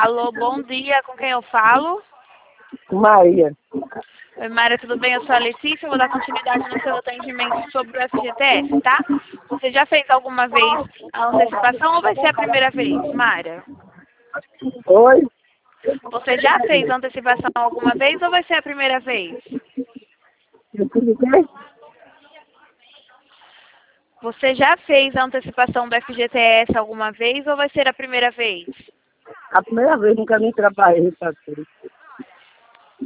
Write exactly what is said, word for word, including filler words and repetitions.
Alô, bom dia, com quem eu falo? Maria. Oi, Mara, tudo bem? Eu sou a Letícia, eu vou dar continuidade no seu atendimento sobre o F G T S, tá? Você já fez alguma vez a antecipação ou vai ser a primeira vez, Mara? Oi? Você já fez a antecipação alguma vez ou vai ser a primeira vez? Eu tudo bem? Você já fez a antecipação do F G T S alguma vez ou vai ser a primeira vez? A primeira vez nunca me trabalhei para tudo.